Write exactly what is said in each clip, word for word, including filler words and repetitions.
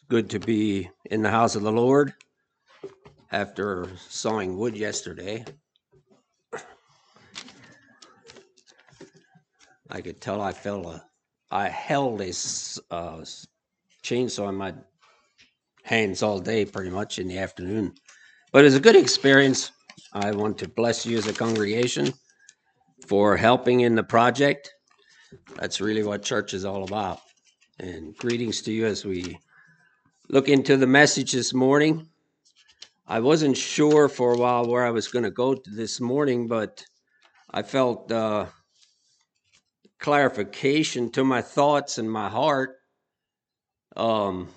good to be in the house of the Lord after sawing wood yesterday. I could tell I felt a, I held a uh, chainsaw in my hands all day, pretty much in the afternoon. But it was a good experience. I want to bless you as a congregation for helping in the project. That's really what church is all about. And greetings to you as we look into the message this morning. I wasn't sure for a while where I was going to go this morning, but I felt uh, clarification to my thoughts and my heart. Um,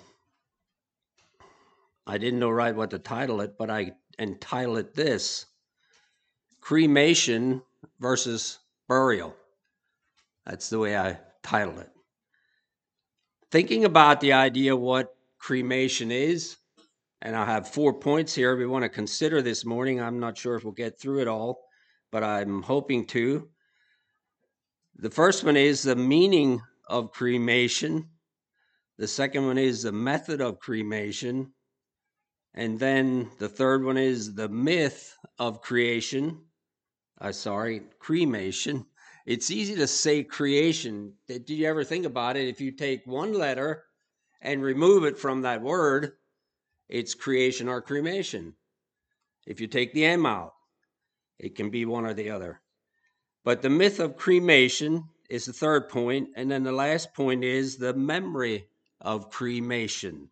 I didn't know right what to title it, but I entitled it this: Cremation versus Burial. That's the way I titled it. Thinking about the idea of what cremation is, and I have four points here we want to consider this morning. I'm not sure if we'll get through it all, but I'm hoping to. The first one is the meaning of cremation. The second one is the method of cremation. And then the third one is the myth of creation. Uh, sorry, cremation. It's easy to say creation. Did you ever think about it? If you take one letter and remove it from that word, it's creation or cremation. If you take the M out, it can be one or the other. But the myth of cremation is the third point. And then the last point is the memory of cremation.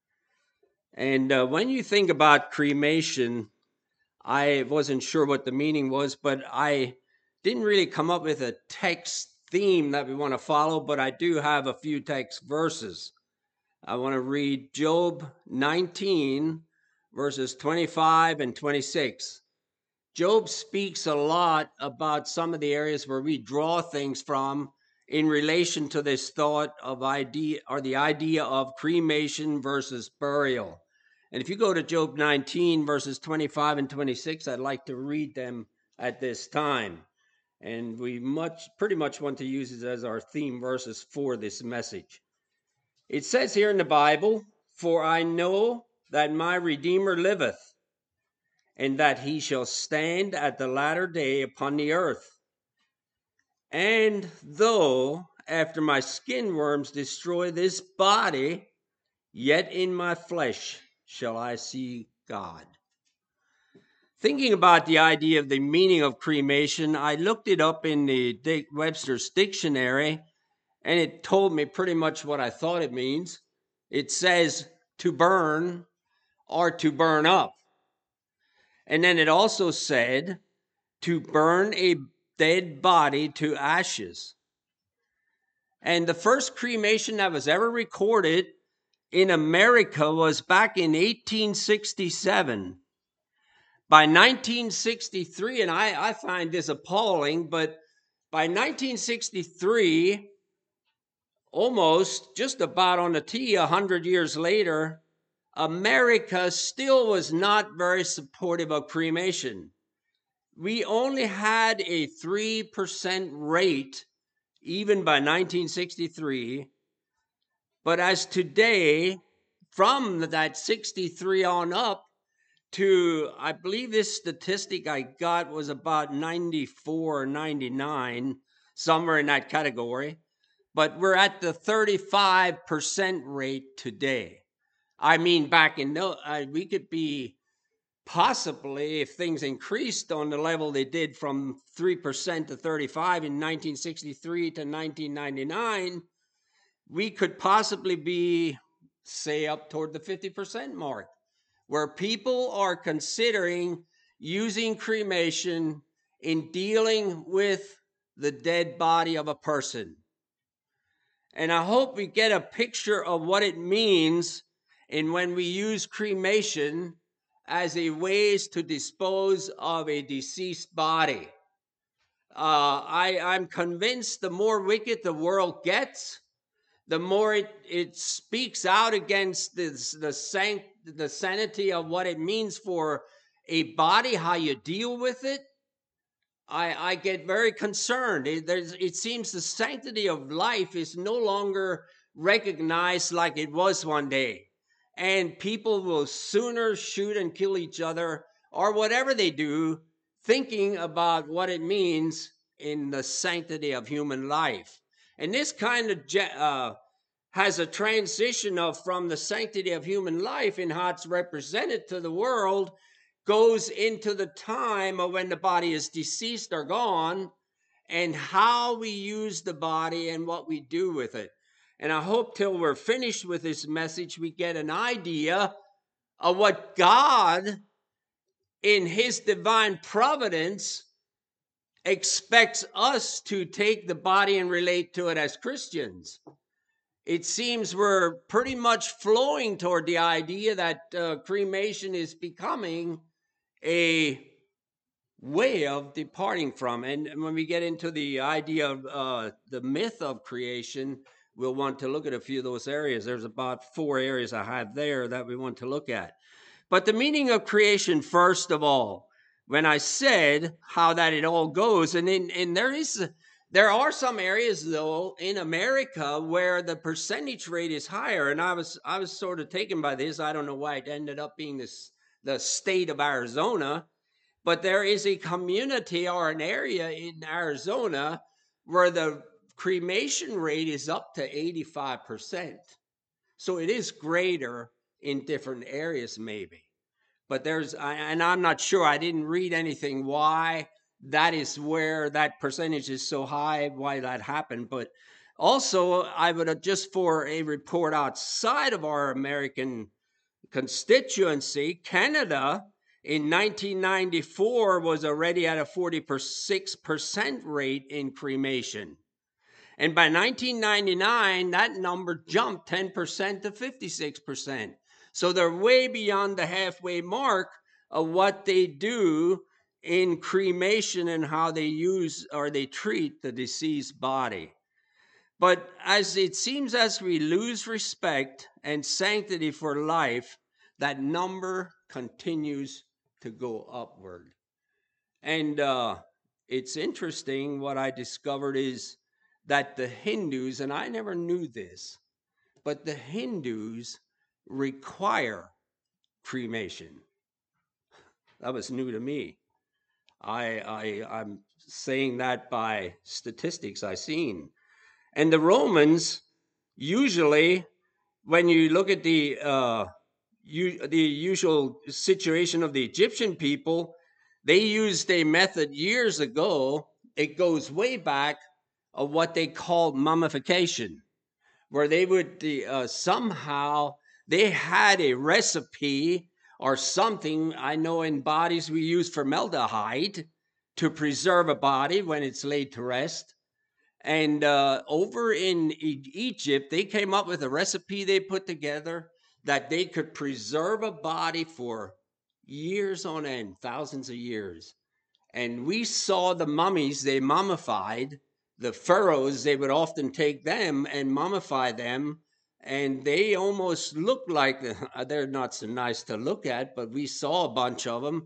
And uh, when you think about cremation, I wasn't sure what the meaning was, but I didn't really come up with a text theme that we want to follow, but I do have a few text verses. I want to read Job nineteen, verses twenty-five and twenty-six. Job speaks a lot about some of the areas where we draw things from in relation to this thought of idea or the idea of cremation versus burial. And if you go to Job nineteen, verses twenty-five and twenty-six, I'd like to read them at this time. And we much, pretty much want to use it as our theme verses for this message. It says here in the Bible, "For I know that my Redeemer liveth, and that he shall stand at the latter day upon the earth. And though after my skin worms destroy this body, yet in my flesh shall I see God." Thinking about the idea of the meaning of cremation, I looked it up in the Dick Webster's dictionary, and it told me pretty much what I thought it means. It says to burn or to burn up. And then it also said to burn a dead body to ashes. And the first cremation that was ever recorded in America was back in eighteen sixty-seven. By nineteen sixty-three, and I, I find this appalling, but by nineteen sixty-three, almost just about on the T, one hundred years later, America still was not very supportive of cremation. We only had a three percent rate, even by nineteen sixty-three. But as today, from that sixty-three on up to, I believe this statistic I got was about ninety-four or ninety-nine, somewhere in that category. But we're at the thirty-five percent rate today. I mean, back in, no, uh, we could be possibly, if things increased on the level they did from three percent to thirty-five in nineteen sixty-three to nineteen ninety-nine, we could possibly be, say, up toward the fifty percent mark, where people are considering using cremation in dealing with the dead body of a person. And I hope we get a picture of what it means in when we use cremation as a ways to dispose of a deceased body. Uh, I, I'm convinced the more wicked the world gets, the more it, it speaks out against this, the, san- the sanity of what it means for a body, how you deal with it. I, I get very concerned. It, it seems the sanctity of life is no longer recognized like it was one day. and people will sooner shoot and kill each other or whatever they do, thinking about what it means in the sanctity of human life. And this kind of uh, has a transition of from the sanctity of human life and how it's represented to the world, goes into the time of when the body is deceased or gone, and how we use the body and what we do with it. And I hope till we're finished with this message, we get an idea of what God, in his divine providence, expects us to take the body and relate to it as Christians. It seems we're pretty much flowing toward the idea that uh, cremation is becoming a way of departing from. And when we get into the idea of uh, the myth of creation, we'll want to look at a few of those areas. There's about four areas I have there that we want to look at. But the meaning of creation, first of all, when I said how that it all goes, and in, and there is there are some areas though in America where the percentage rate is higher, and I was I was sort of taken by this. I don't know why it ended up being this the state of Arizona, but there is a community or an area in Arizona where the cremation rate is up to eighty-five percent. So it is greater in different areas maybe. But there's, and I'm not sure, I didn't read anything why that is where that percentage is so high, why that happened. But also, I would just for a report outside of our American constituency, Canada in nineteen ninety-four was already at a forty-six percent rate in cremation. And by nineteen ninety-nine, that number jumped ten percent to fifty-six percent. So they're way beyond the halfway mark of what they do in cremation and how they use or they treat the deceased body. But as it seems as we lose respect and sanctity for life, that number continues to go upward. And uh, it's interesting, what I discovered is that the Hindus, and I never knew this, but the Hindus require cremation. That was new to me. I, I, I'm saying that by statistics I've seen. And the Romans, usually, when you look at the, uh, you, the usual situation of the Egyptian people, they used a method years ago, it goes way back, of what they called mummification, where they would uh, somehow, they had a recipe or something. I know in bodies we use formaldehyde to preserve a body when it's laid to rest. And uh, over in e- Egypt, they came up with a recipe they put together that they could preserve a body for years on end, thousands of years. And we saw the mummies they mummified. The pharaohs, they would often take them and mummify them, and they almost look like, they're not so nice to look at, but we saw a bunch of them.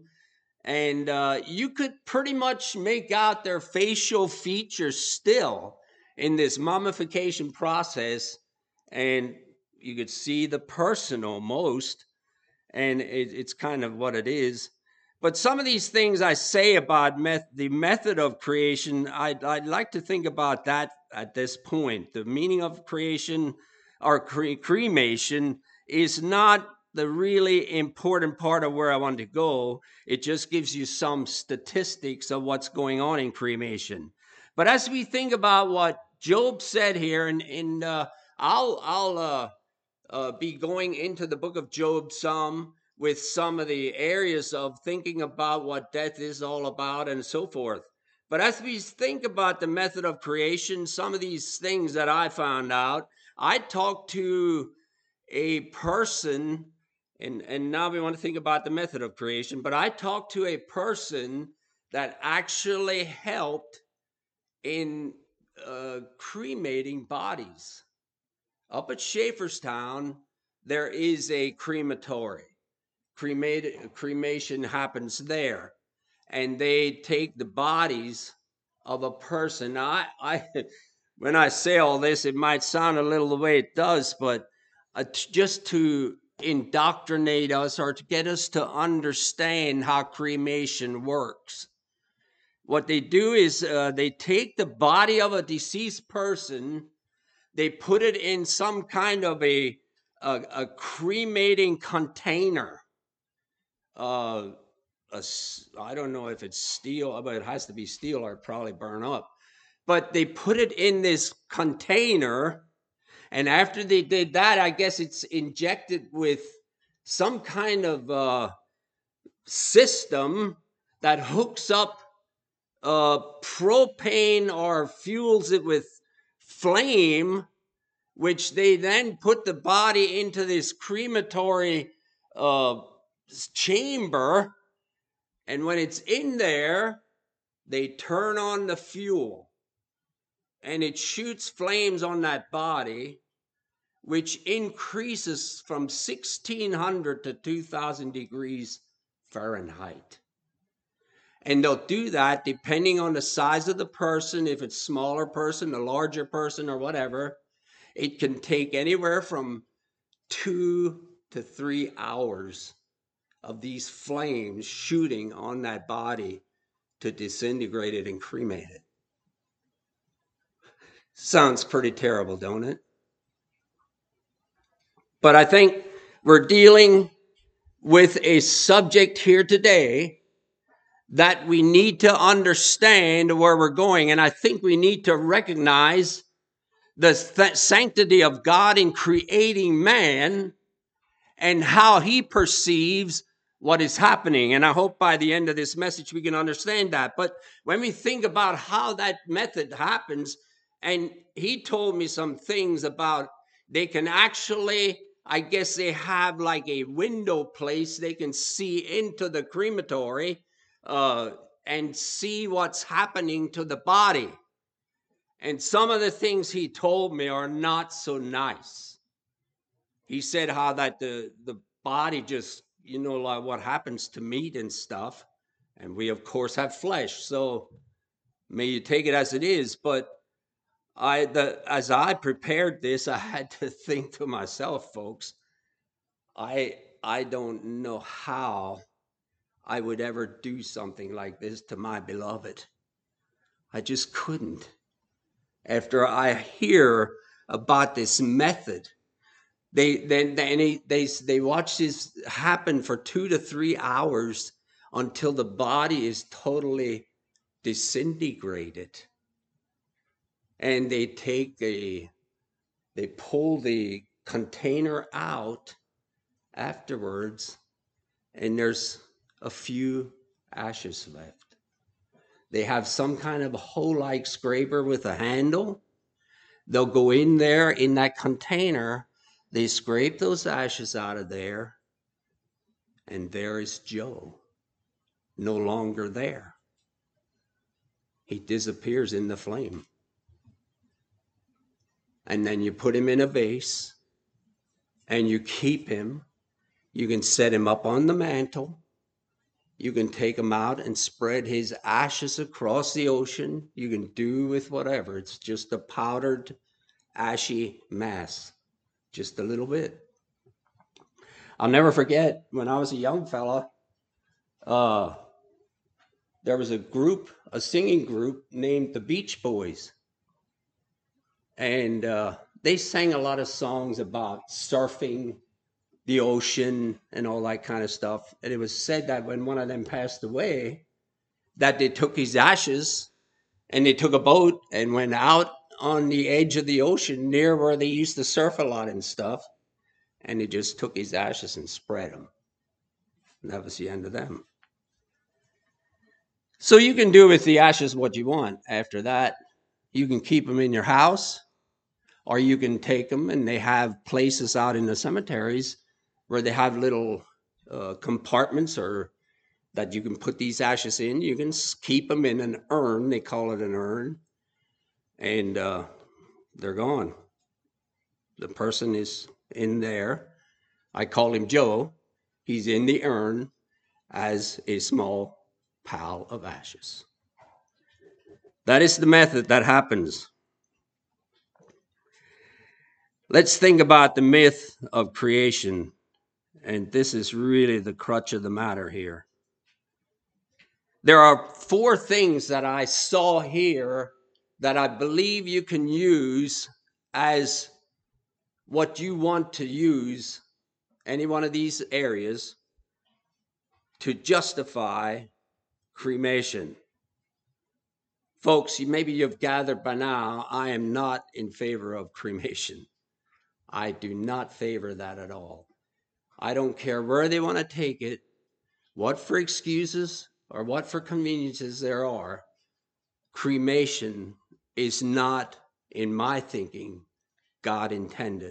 And uh, you could pretty much make out their facial features still in this mummification process, and you could see the person almost, and it, it's kind of what it is. But some of these things I say about meth- the method of creation, I'd, I'd like to think about that at this point. The meaning of creation or cre- cremation is not the really important part of where I want to go. It just gives you some statistics of what's going on in cremation. But as we think about what Job said here, and, and uh, I'll, I'll uh, uh, be going into the book of Job some, with some of the areas of thinking about what death is all about and so forth. But as we think about the method of creation, some of these things that I found out, I talked to a person, and, and now we want to think about the method of creation, but I talked to a person that actually helped in uh, cremating bodies. Up at Schaefferstown, there is a crematory. Cremated, cremation happens there, and they take the bodies of a person. Now, I, I, when I say all this, it might sound a little the way it does, but uh, just to indoctrinate us or to get us to understand how cremation works. What they do is uh, they take the body of a deceased person, they put it in some kind of a, a, a cremating container. Uh, a, I don't know if it's steel, but it has to be steel or it probably burn up. But they put it in this container, and after they did that, I guess it's injected with some kind of uh, system that hooks up uh, propane or fuels it with flame, which they then put the body into this crematory uh, chamber. And when it's in there, they turn on the fuel and it shoots flames on that body, which increases from sixteen hundred to two thousand degrees Fahrenheit. And they'll do that depending on the size of the person. If it's a smaller person, a larger person, or whatever, it can take anywhere from two to three hours of these flames shooting on that body to disintegrate it and cremate it. Sounds pretty terrible, don't it? But I think we're dealing with a subject here today that we need to understand where we're going. And I think we need to recognize the th- sanctity of God in creating man and how he perceives what is happening. And I hope by the end of this message we can understand that. But when we think about how that method happens, and he told me some things about they can actually, I guess they have like a window place they can see into the crematory uh, and see what's happening to the body. And some of the things he told me are not so nice. He said how that the, the body just, you know, like what happens to meat and stuff. And we, of course, have flesh. So may you take it as it is. But I, the, as I prepared this, I had to think to myself, folks, I, I don't know how I would ever do something like this to my beloved. I just couldn't. After I hear about this method, they then they, they they watch this happen for two to three hours until the body is totally disintegrated, and they take a they pull the container out afterwards, and there's a few ashes left. They have some kind of a hole-like scraper with a handle. They'll go in there in that container. They scrape those ashes out of there. And there is Joe, no longer there. He disappears in the flame. And then you put him in a vase. And you keep him. You can set him up on the mantle. You can take him out and spread his ashes across the ocean. You can do with whatever. It's just a powdered, ashy mass. Just a little bit. I'll never forget when I was a young fella, uh, there was a group, a singing group named the Beach Boys. And uh, they sang a lot of songs about surfing the ocean and all that kind of stuff. And it was said that when one of them passed away, that they took his ashes and they took a boat and went out on the edge of the ocean near where they used to surf a lot and stuff. And they just took his ashes and spread them. And that was the end of them. So you can do with the ashes what you want. After that, you can keep them in your house, or you can take them, and they have places out in the cemeteries where they have little uh, compartments or that you can put these ashes in. You can keep them in an urn. They call it an urn. And uh, they're gone. The person is in there. I call him Joe. He's in the urn as a small pile of ashes. That is the method that happens. Let's think about the myth of creation And this is really the crutch of the matter here. There are four things that I saw here that I believe you can use as what you want to use, any one of these areas, to justify cremation. Folks, maybe you've gathered by now, I am not in favor of cremation. I do not favor that at all. I don't care where they want to take it, what for excuses or what for conveniences there are. Cremation is not, in my thinking, God intended.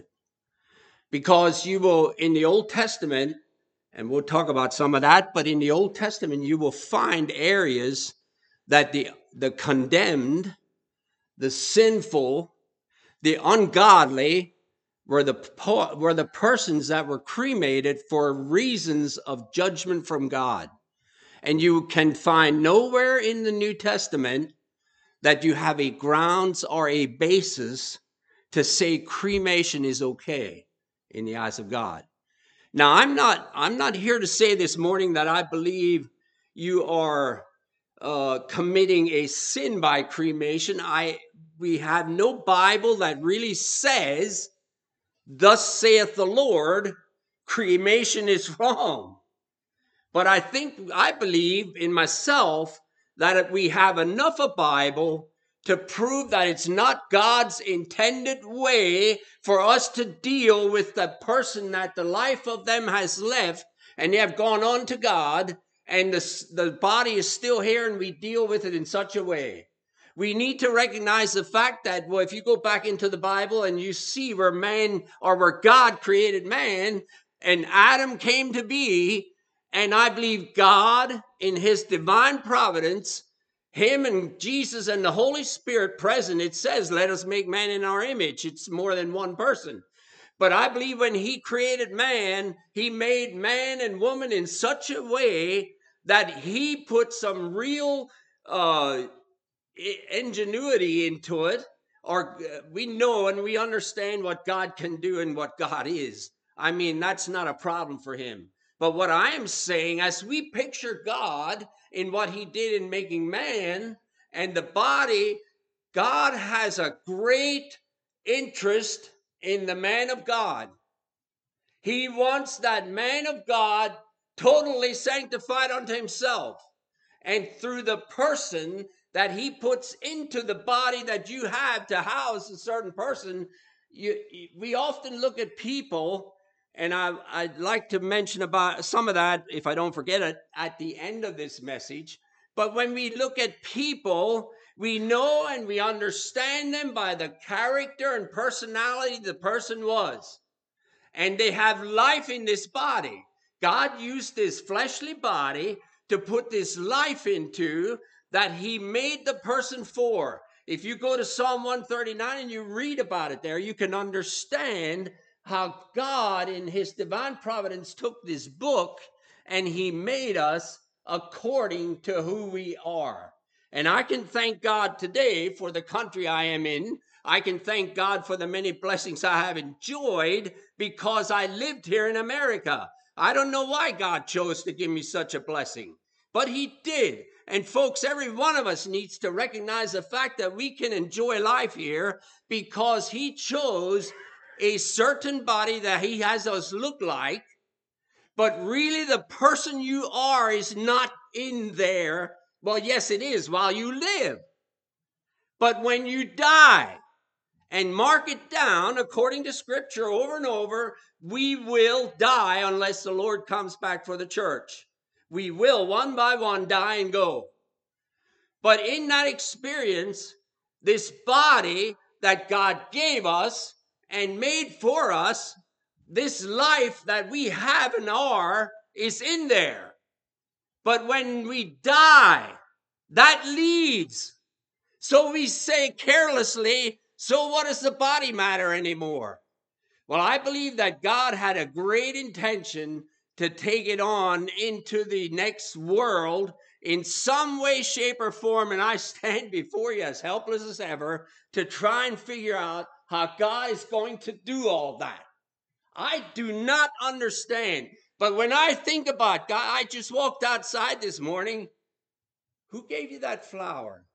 Because you will, in the Old Testament, and we'll talk about some of that, but in the Old Testament, you will find areas that the, the condemned, the sinful, the ungodly were the, were the persons that were cremated for reasons of judgment from God. And you can find nowhere in the New Testament that you have a grounds or a basis to say cremation is okay in the eyes of God. Now, I'm not, I'm not here to say this morning that I believe you are uh, committing a sin by cremation. I, we have no Bible that really says, thus saith the Lord, cremation is wrong. But I think, I believe in myself that we have enough of Bible to prove that it's not God's intended way for us to deal with the person that the life of them has left and they have gone on to God, and the, the body is still here and we deal with it in such a way. We need to recognize the fact that, well, if you go back into the Bible and you see where man, or where God created man and Adam came to be, and I believe God in his divine providence, him and Jesus and the Holy Spirit present, it says, let us make man in our image. It's more than one person. But I believe when he created man, he made man and woman in such a way that he put some real uh, ingenuity into it. Or we know and we understand what God can do and what God is. I mean, that's not a problem for him. But what I am saying, as we picture God in what he did in making man and the body, God has a great interest in the man of God. He wants that man of God totally sanctified unto himself. And through the person that he puts into the body that you have to house a certain person, you, we often look at people, and I, I'd like to mention about some of that, if I don't forget it, at the end of this message. But when we look at people, we know and we understand them by the character and personality the person was. And they have life in this body. God used this fleshly body to put this life into that he made the person for. If you go to Psalm one thirty-nine and you read about it there, you can understand how God in his divine providence took this book and he made us according to who we are. And I can thank God today for the country I am in. I can thank God for the many blessings I have enjoyed because I lived here in America. I don't know why God chose to give me such a blessing, but he did. And folks, every one of us needs to recognize the fact that we can enjoy life here because he chose a certain body that he has us look like, but really the person you are is not in there. Well, yes, it is while you live. But when you die, and mark it down according to scripture over and over, we will die unless the Lord comes back for the church. We will one by one die and go. But in that experience, this body that God gave us and made for us, this life that we have and are, is in there. But when we die, that leaves. So we say carelessly, so what does the body matter anymore? Well, I believe that God had a great intention to take it on into the next world in some way, shape, or form. And I stand before you as helpless as ever to try and figure out how God is going to do all that. I do not understand. But when I think about God, I just walked outside this morning. Who gave you that flower?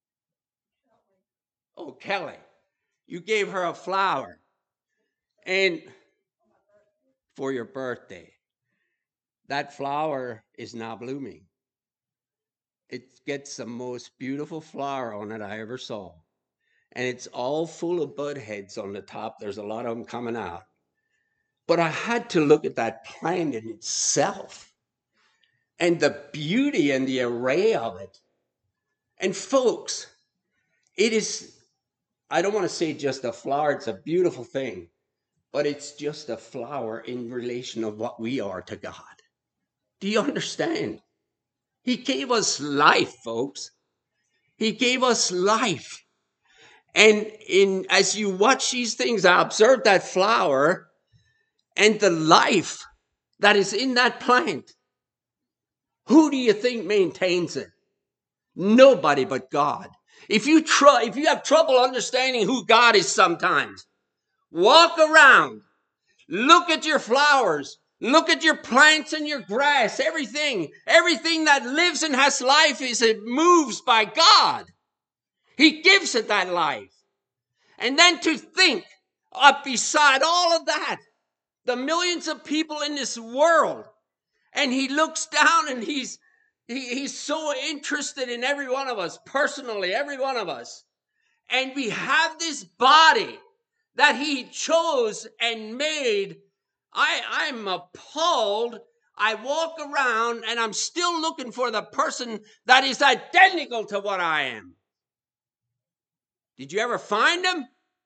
Oh, Kelly. You gave her a flower. And for your birthday, that flower is now blooming. It gets the most beautiful flower on it I ever saw. And it's all full of bud heads on the top. There's a lot of them coming out. But I had to look at that plant in itself and the beauty and the array of it. And folks, it is, I don't want to say just a flower, it's a beautiful thing, but it's just a flower in relation of what we are to God. Do you understand? He gave us life, folks. He gave us life. And in as you watch these things, I observed that flower and the life that is in that plant. Who do you think maintains it? Nobody but God. If you try, if you have trouble understanding who God is sometimes, walk around, look at your flowers, look at your plants and your grass, everything, everything that lives and has life is it moves by God. He gives it that life. And then to think up beside all of that, the millions of people in this world, and he looks down and he's he, he's so interested in every one of us, personally, every one of us. And we have this body that he chose and made. I, I'm appalled. I walk around and I'm still looking for the person that is identical to what I am. Did you ever find him?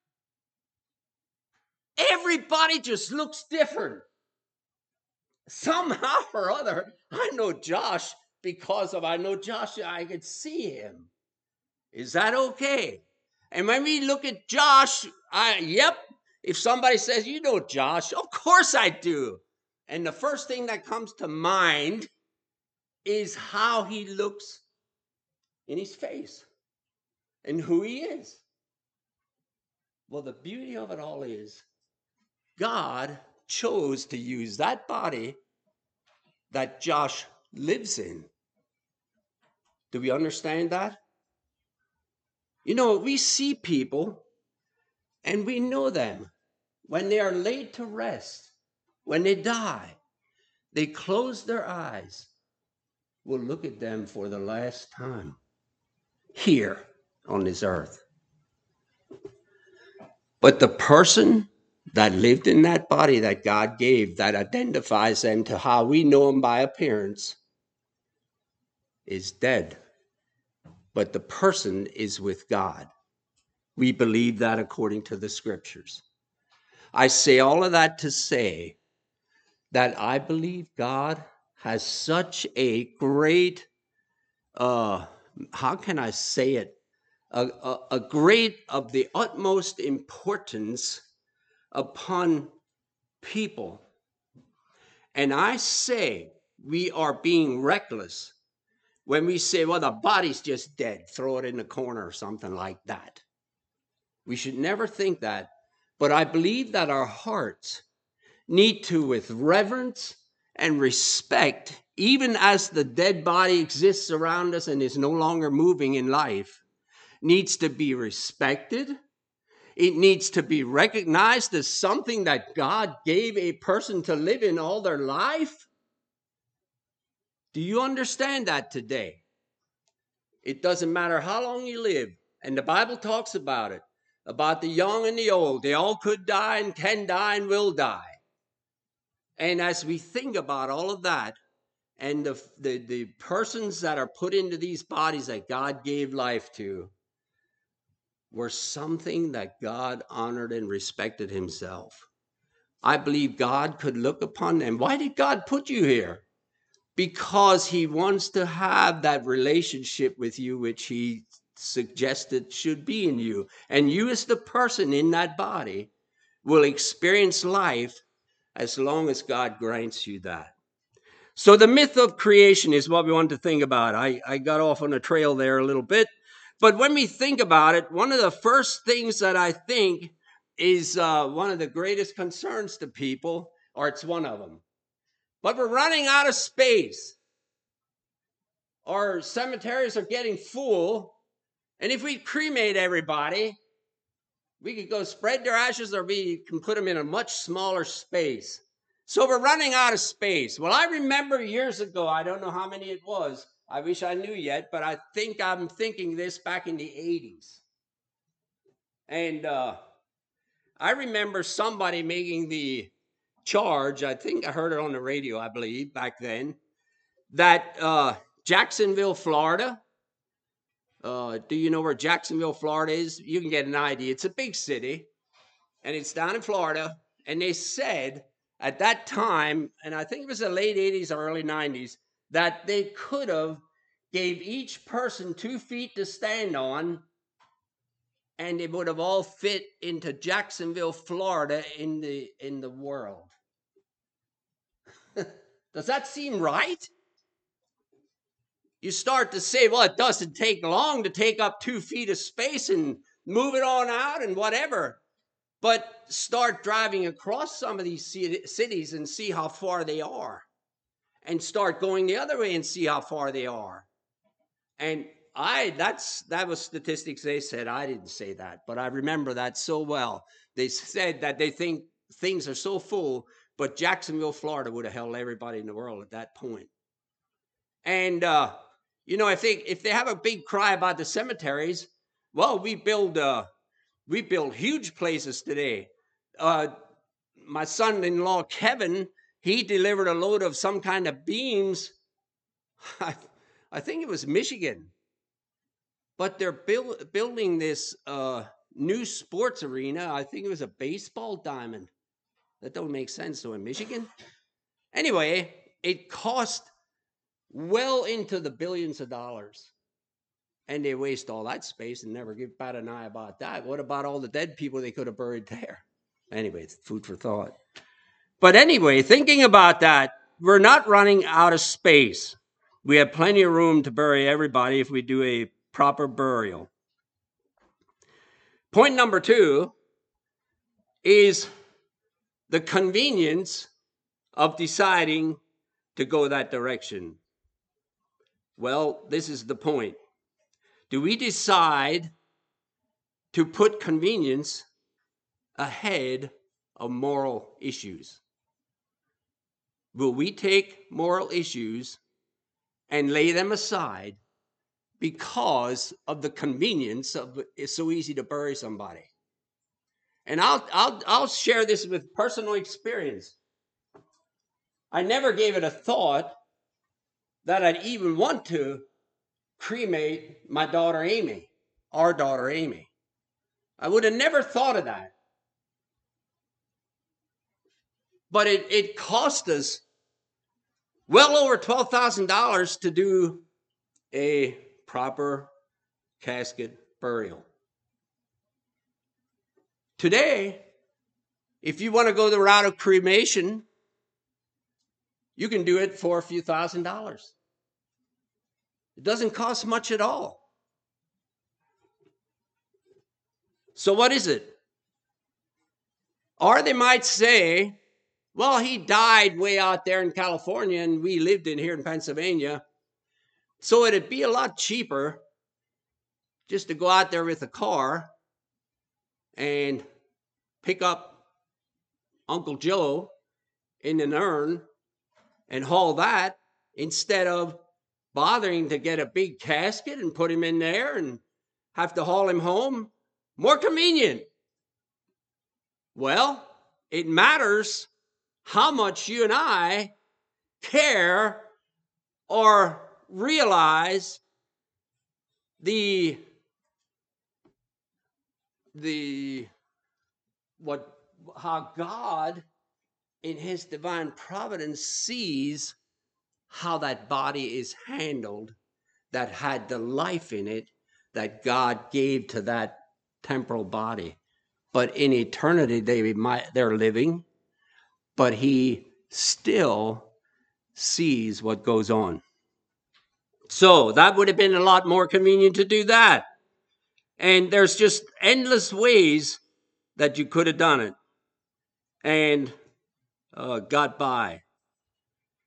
Everybody just looks different. Somehow or other, I know Josh because of I know Josh, I could see him. Is that okay? And when we look at Josh, I yep, if somebody says, you know Josh, of course I do. And the first thing that comes to mind is how he looks in his face and who he is. Well, the beauty of it all is God chose to use that body that Josh lives in. Do we understand that? You know, we see people and we know them. When they are laid to rest, when they die, they close their eyes. We'll look at them for the last time here on this earth. But the person that lived in that body that God gave, that identifies them to how we know them by appearance, is dead. But the person is with God. We believe that according to the scriptures. I say all of that to say that I believe God has such a great, uh, how can I say it? A, a, a great of the utmost importance upon people. And I say we are being reckless when we say, well, the body's just dead, throw it in the corner or something like that. We should never think that. But I believe that our hearts need to, with reverence and respect, even as the dead body exists around us and is no longer moving in life, needs to be respected. It needs to be recognized as something that God gave a person to live in all their life. Do you understand that today? It doesn't matter how long you live, and the Bible talks about it, about the young and the old. They all could die and can die and will die. And as we think about all of that, and the, the, the persons that are put into these bodies that God gave life to were something that God honored and respected himself. I believe God could look upon them. Why did God put you here? Because he wants to have that relationship with you, which he suggested should be in you. And you as the person in that body will experience life as long as God grants you that. So the myth of creation is what we want to think about. I, I got off on a trail there a little bit. But when we think about it, one of the first things that I think is uh, one of the greatest concerns to people, or it's one of them. But we're running out of space. Our cemeteries are getting full. And if we cremate everybody, we could go spread their ashes, or we can put them in a much smaller space. So we're running out of space. Well, I remember years ago, I don't know how many it was. I wish I knew yet, but I think I'm thinking this back in the eighties. And uh, I remember somebody making the charge, I think I heard it on the radio, I believe, back then, that uh, Jacksonville, Florida, uh, do you know where Jacksonville, Florida is? You can get an idea. It's a big city, and it's down in Florida. And they said at that time, and I think it was the late eighties or early nineties, that they could have gave each person two feet to stand on, and it would have all fit into Jacksonville, Florida in the in the world. Does that seem right? You start to say, well, it doesn't take long to take up two feet of space and move it on out and whatever. But start driving across some of these cities and see how far they are. And start going the other way and see how far they are. And I, that's, that was statistics they said. I didn't say that, but I remember that so well. They said that they think things are so full, but Jacksonville, Florida would have held everybody in the world at that point. And, uh, you know, if they, if they have a big cry about the cemeteries, well, we build, uh, we build huge places today. Uh, my son-in-law, Kevin, he delivered a load of some kind of beams. I, I think it was Michigan. But they're build, building this uh, new sports arena. I think it was a baseball diamond. That don't make sense, though, in Michigan. Anyway, it cost well into the billions of dollars. And they waste all that space and never give bat an eye about that. What about all the dead people they could have buried there? Anyway, it's food for thought. But anyway, thinking about that, we're not running out of space. We have plenty of room to bury everybody if we do a proper burial. Point number two is the convenience of deciding to go that direction. Well, this is the point. Do we decide to put convenience ahead of moral issues? Will we take moral issues and lay them aside because of the convenience of it's so easy to bury somebody? And I'll I'll I'll share this with personal experience. I never gave it a thought that I'd even want to cremate my daughter Amy, our daughter Amy. I would have never thought of that. But it, it cost us well over twelve thousand dollars to do a proper casket burial. Today, if you want to go the route of cremation, you can do it for a few thousand dollars. It doesn't cost much at all. So what is it? Or they might say, well, he died way out there in California and we lived in here in Pennsylvania. So it'd be a lot cheaper just to go out there with a car and pick up Uncle Joe in an urn and haul that instead of bothering to get a big casket and put him in there and have to haul him home. More convenient. Well, it matters how much you and I care or realize the the what how God in his divine providence sees how that body is handled that had the life in it that God gave to that temporal body. But in eternity they might they're living, but he still sees what goes on. So that would have been a lot more convenient to do that. And there's just endless ways that you could have done it and uh, got by.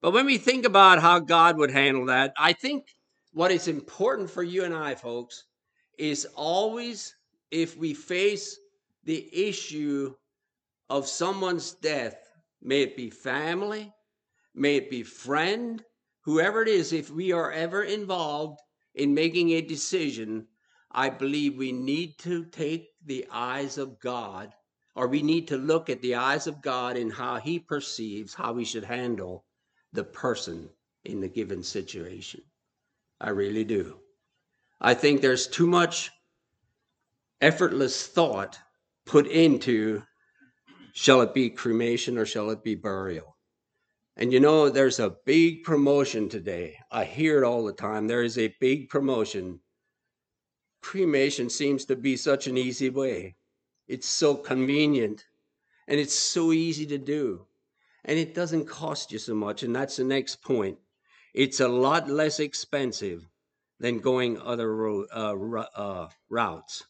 But when we think about how God would handle that, I think what is important for you and I, folks, is always if we face the issue of someone's death, may it be family, may it be friend, whoever it is, if we are ever involved in making a decision, I believe we need to take the eyes of God, or we need to look at the eyes of God in how he perceives how we should handle the person in the given situation. I really do. I think there's too much effortless thought put into, shall it be cremation or shall it be burial? And you know, there's a big promotion today. I hear it all the time. There is a big promotion. Cremation seems to be such an easy way. It's so convenient and it's so easy to do. And it doesn't cost you so much. And that's the next point. It's a lot less expensive than going other ro- uh, uh, routes.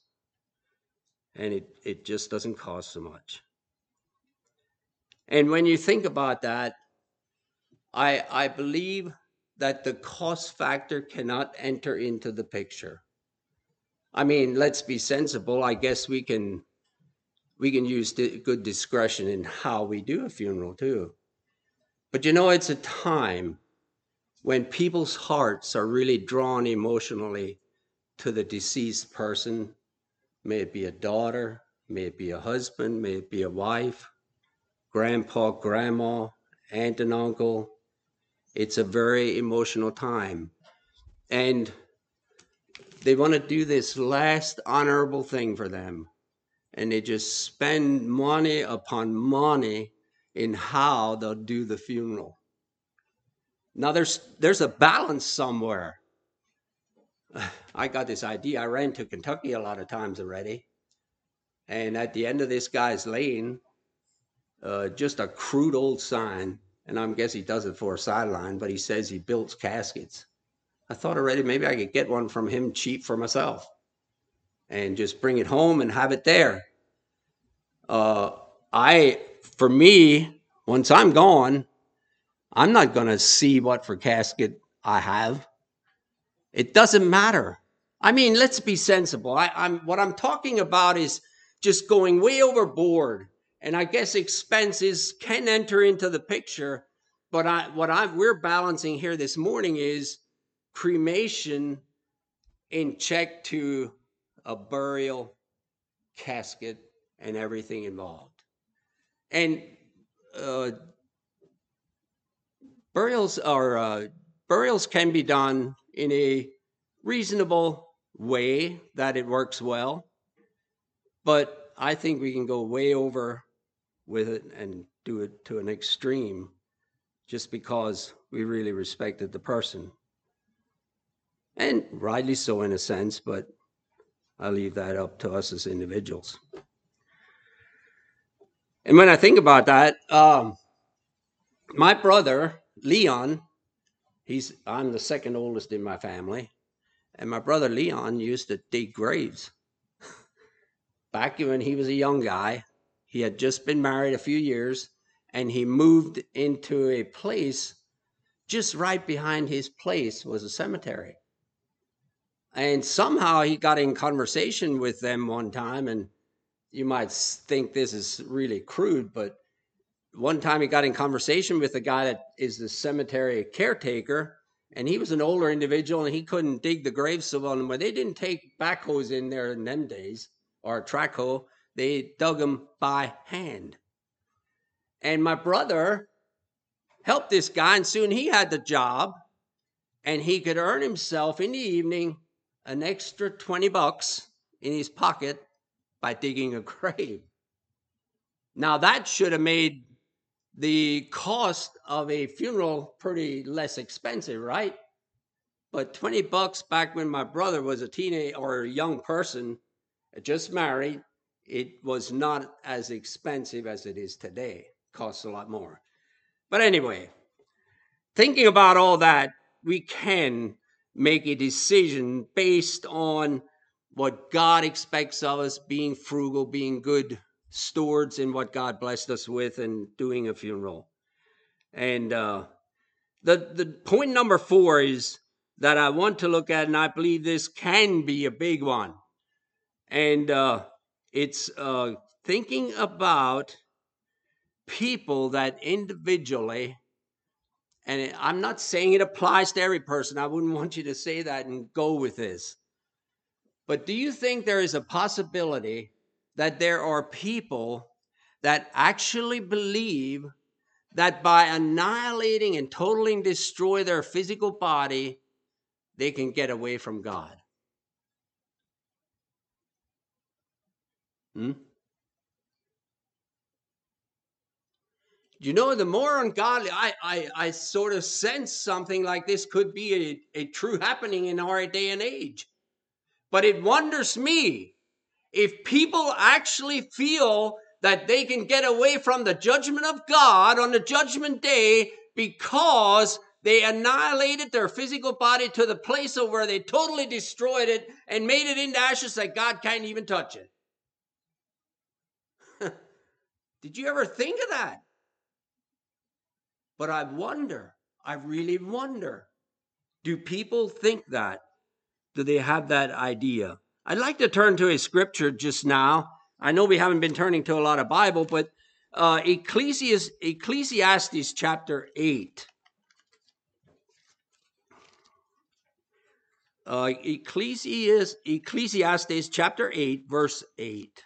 And it, it just doesn't cost so much. And when you think about that, I, I believe that the cost factor cannot enter into the picture. I mean, let's be sensible. I guess we can we can use good discretion in how we do a funeral too. But you know, it's a time when people's hearts are really drawn emotionally to the deceased person. May it be a daughter, may it be a husband, may it be a wife, grandpa, grandma, aunt and uncle. It's a very emotional time. And they want to do this last honorable thing for them. And they just spend money upon money in how they'll do the funeral. Now, there's there's a balance somewhere. I got this idea. I ran to Kentucky a lot of times already. And at the end of this guy's lane, uh, just a crude old sign. And I guess he does it for a sideline, but he says he builds caskets. I thought already maybe I could get one from him cheap for myself and just bring it home and have it there. Uh, I, for me, once I'm gone, I'm not going to see what for casket I have. It doesn't matter. I mean, let's be sensible. I, I'm what I'm talking about is just going way overboard, and I guess expenses can enter into the picture. But I, what I we're balancing here this morning is cremation in check to a burial, casket, and everything involved. And uh, burials are uh, burials can be done in a reasonable way that it works well, but I think we can go way over with it and do it to an extreme just because we really respected the person. And rightly so in a sense, but I leave that up to us as individuals. And when I think about that, um, my brother, Leon, he's I'm the second oldest in my family, and my brother Leon used to dig graves. Back when he was a young guy, he had just been married a few years, and he moved into a place just right behind his place was a cemetery. And somehow he got in conversation with them one time, and you might think this is really crude, but one time he got in conversation with the guy that is the cemetery caretaker, and he was an older individual, and he couldn't dig the graves so well. But they didn't take backhoes in there in them days, or a track hoe. They dug them by hand. And my brother helped this guy, and soon he had the job, and he could earn himself in the evening an extra twenty bucks in his pocket by digging a grave. Now, that should have made the cost of a funeral pretty less expensive, right? But twenty bucks back when my brother was a teenager or a young person, just married, it was not as expensive as it is today. It costs a lot more. But anyway, thinking about all that, we can make a decision based on what God expects of us, being frugal, being good stewards in what God blessed us with, and doing a funeral. And uh, The, the point number four is that I want to look at, and I believe this can be a big one. And uh, it's uh, thinking about people that individually, and I'm not saying it applies to every person. I wouldn't want you to say that and go with this. But do you think there is a possibility that there are people that actually believe that by annihilating and totally destroy their physical body, they can get away from God? Hmm? You know, the more ungodly, I, I, I sort of sense something like this could be a, a true happening in our day and age. But it wonders me if people actually feel that they can get away from the judgment of God on the judgment day because they annihilated their physical body to the place of where they totally destroyed it and made it into ashes that God can't even touch it. Did you ever think of that? But I wonder, I really wonder, do people think that? Do they have that idea? I'd like to turn to a scripture just now. I know we haven't been turning to a lot of Bible, but uh, Ecclesiastes, Ecclesiastes chapter eight. Uh, Ecclesiastes, Ecclesiastes chapter eight, verse eight.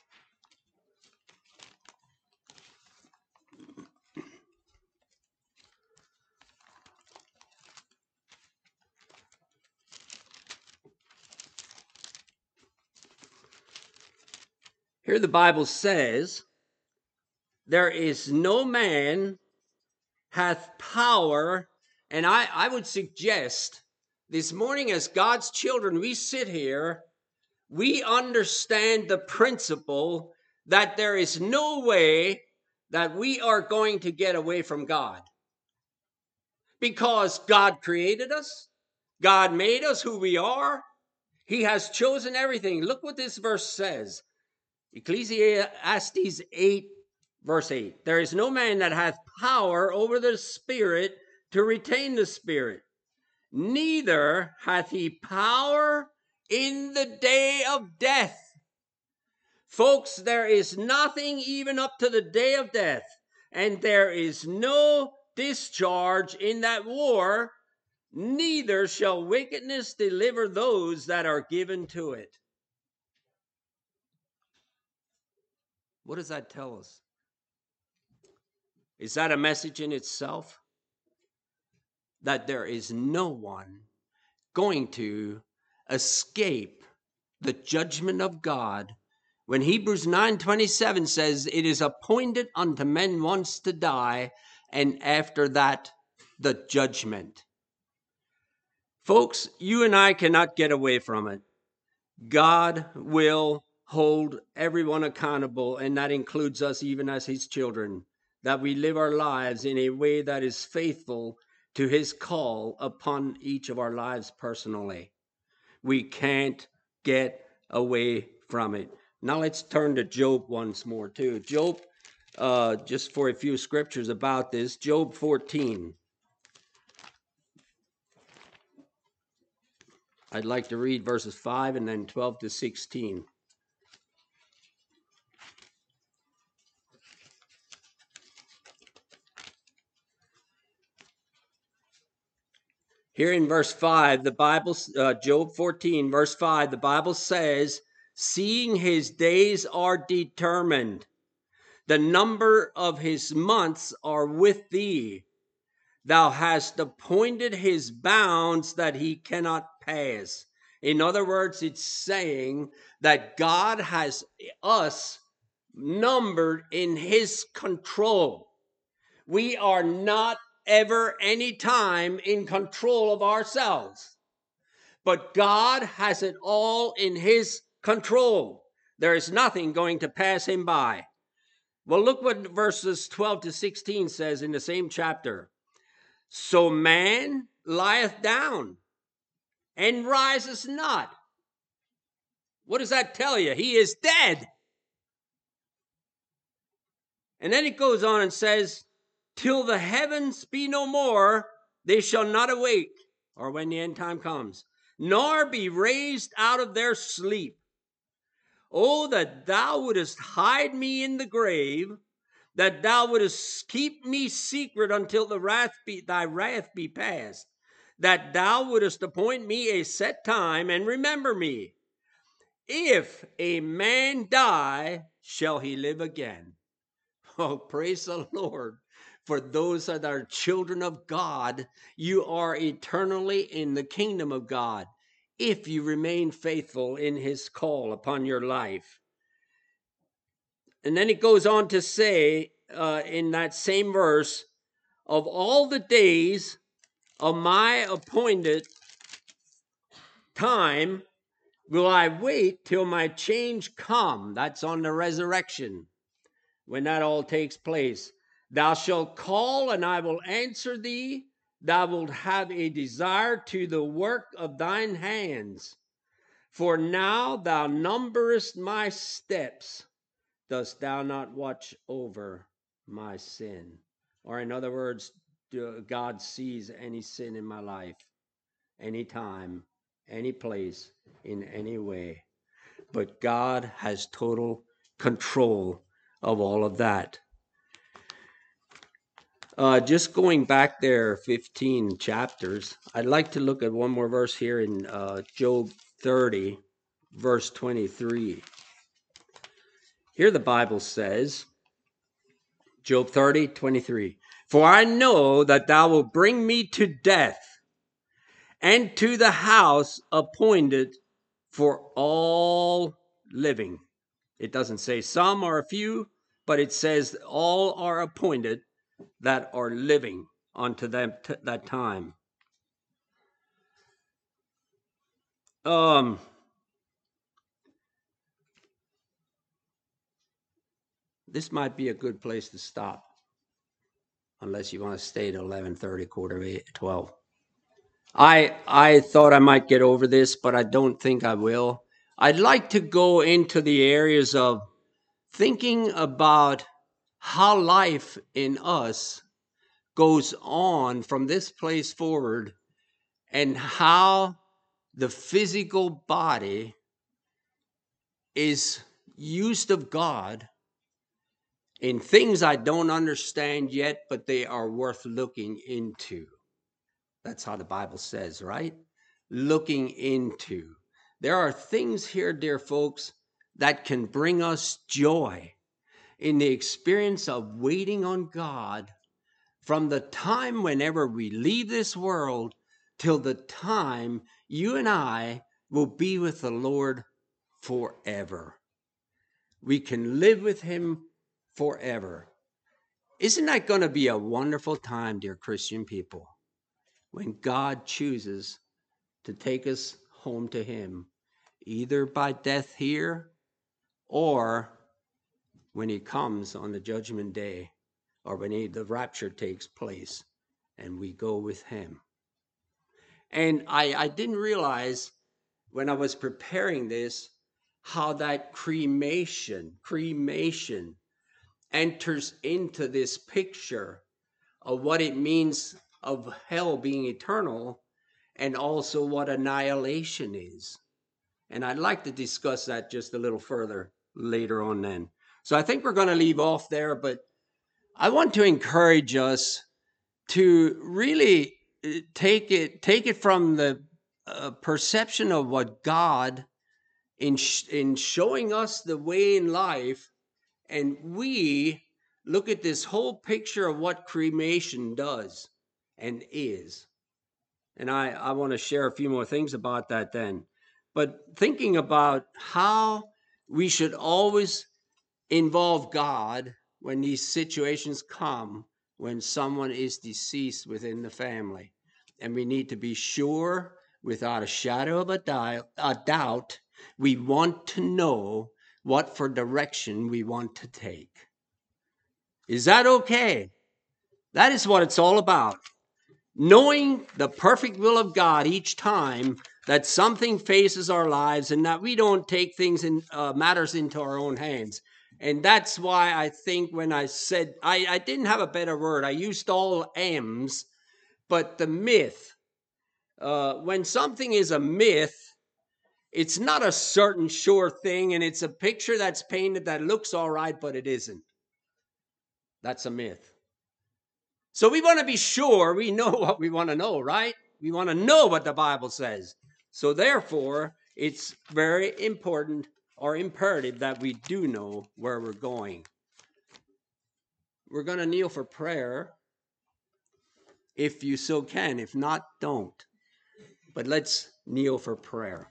Here the Bible says, there is no man hath power, and I, I would suggest this morning as God's children, we sit here, we understand the principle that there is no way that we are going to get away from God. Because God created us, God made us who we are, He has chosen everything. Look what this verse says. Ecclesiastes eight, verse eight. There is no man that hath power over the spirit to retain the spirit, neither hath he power in the day of death. Folks, there is nothing even up to the day of death, and there is no discharge in that war, neither shall wickedness deliver those that are given to it. What does that tell us? Is that a message in itself? That there is no one going to escape the judgment of God. When Hebrews nine twenty-seven says, it is appointed unto men once to die, and after that, the judgment. Folks, you and I cannot get away from it. God will hold everyone accountable, and that includes us even as his children, that we live our lives in a way that is faithful to his call upon each of our lives personally. We can't get away from it. Now let's turn to Job once more too. Job, uh, just for a few scriptures about this, Job fourteen. I'd like to read verses five and then twelve to sixteen. Here in verse five, the Bible, uh, Job fourteen, verse five, the Bible says, seeing his days are determined, the number of his months are with thee. Thou hast appointed his bounds that he cannot pass. In other words, it's saying that God has us numbered in his control. We are not ever any time in control of ourselves, but God has it all in his control. There is nothing going to pass him by. Well, look what verses twelve to sixteen says in the same chapter. So man lieth down and rises not. What does that tell you? He is dead. And then it goes on and says, till the heavens be no more, they shall not awake, or when the end time comes, nor be raised out of their sleep. Oh, that thou wouldest hide me in the grave, that thou wouldest keep me secret until the wrath be, thy wrath be past, that thou wouldest appoint me a set time and remember me. If a man die, shall he live again? Oh, praise the Lord. For those that are children of God, you are eternally in the kingdom of God, if you remain faithful in his call upon your life. And then it goes on to say uh, in that same verse, of all the days of my appointed time will I wait till my change come. That's on the resurrection, when that all takes place. Thou shalt call, and I will answer thee. Thou wilt have a desire to the work of thine hands. For now thou numberest my steps. Dost thou not watch over my sin? Or in other words, God sees any sin in my life, any time, any place, in any way. But God has total control of all of that. Uh, just going back there fifteen chapters, I'd like to look at one more verse here in uh, Job thirty, verse twenty-three. Here the Bible says, Job thirty, twenty-three, for I know that thou wilt bring me to death, and to the house appointed for all living. It doesn't say some or a few, but it says all are appointed that are living unto that, t- that time. Um, this might be a good place to stop, unless you want to stay at eleven thirty, quarter of eight, twelve. I I thought I might get over this, but I don't think I will. I'd like to go into the areas of thinking about how life in us goes on from this place forward, and how the physical body is used of God in things I don't understand yet, but they are worth looking into. That's how the Bible says, right? Looking into. There are things here, dear folks, that can bring us joy in the experience of waiting on God from the time whenever we leave this world till the time you and I will be with the Lord forever. We can live with him forever. Isn't that going to be a wonderful time, dear Christian people, when God chooses to take us home to him, either by death here or when he comes on the judgment day, or when he, the rapture takes place and we go with him. And I, I didn't realize when I was preparing this how that cremation, cremation enters into this picture of what it means of hell being eternal, and also what annihilation is. And I'd like to discuss that just a little further later on then. So I think we're going to leave off there, but I want to encourage us to really take it take it from the uh, perception of what God in sh- in showing us the way in life, and we look at this whole picture of what cremation does and is. And I, I want to share a few more things about that then. But thinking about how we should always involve God when these situations come, when someone is deceased within the family. And we need to be sure, without a shadow of a, di- a doubt, we want to know what for direction we want to take. Is that okay? That is what it's all about. Knowing the perfect will of God each time that something faces our lives, and that we don't take things in uh, matters into our own hands. And that's why I think when I said, I, I didn't have a better word. I used all M's, but the myth. Uh, when something is a myth, it's not a certain sure thing, and it's a picture that's painted that looks all right, but it isn't. That's a myth. So we want to be sure we know what we want to know, right? We want to know what the Bible says. So therefore, it's very important or imperative that we do know where we're going. We're going to kneel for prayer if you so can. If not, don't. But let's kneel for prayer.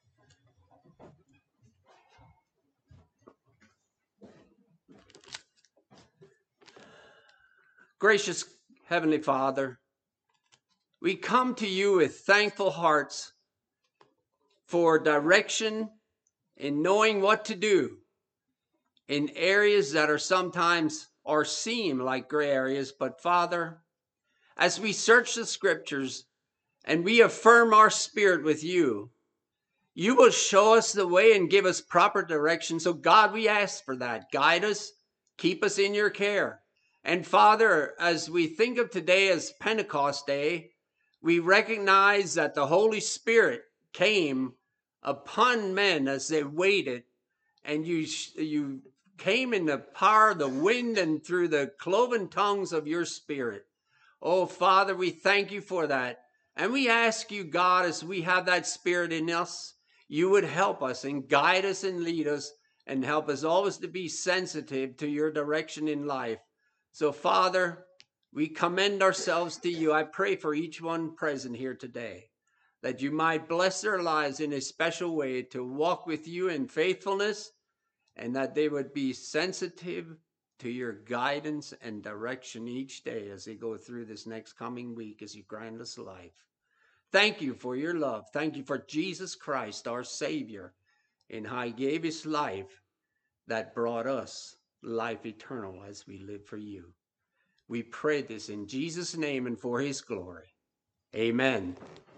Gracious Heavenly Father, we come to you with thankful hearts for direction in knowing what to do in areas that are sometimes or seem like gray areas. But Father, as we search the scriptures and we affirm our spirit with you, you will show us the way and give us proper direction. So God, we ask for that. Guide us, keep us in your care. And Father, as we think of today as Pentecost Day, we recognize that the Holy Spirit came upon men as they waited, and you, you came in the power of the wind and through the cloven tongues of your Spirit. Oh, Father, we thank you for that. And we ask you, God, as we have that Spirit in us, you would help us and guide us and lead us and help us always to be sensitive to your direction in life. So, Father, we commend ourselves to you. I pray for each one present here today, that you might bless their lives in a special way to walk with you in faithfulness, and that they would be sensitive to your guidance and direction each day as they go through this next coming week as you grant us life. Thank you for your love. Thank you for Jesus Christ, our Savior, and how he gave his life that brought us life eternal as we live for you. We pray this in Jesus' name and for his glory. Amen.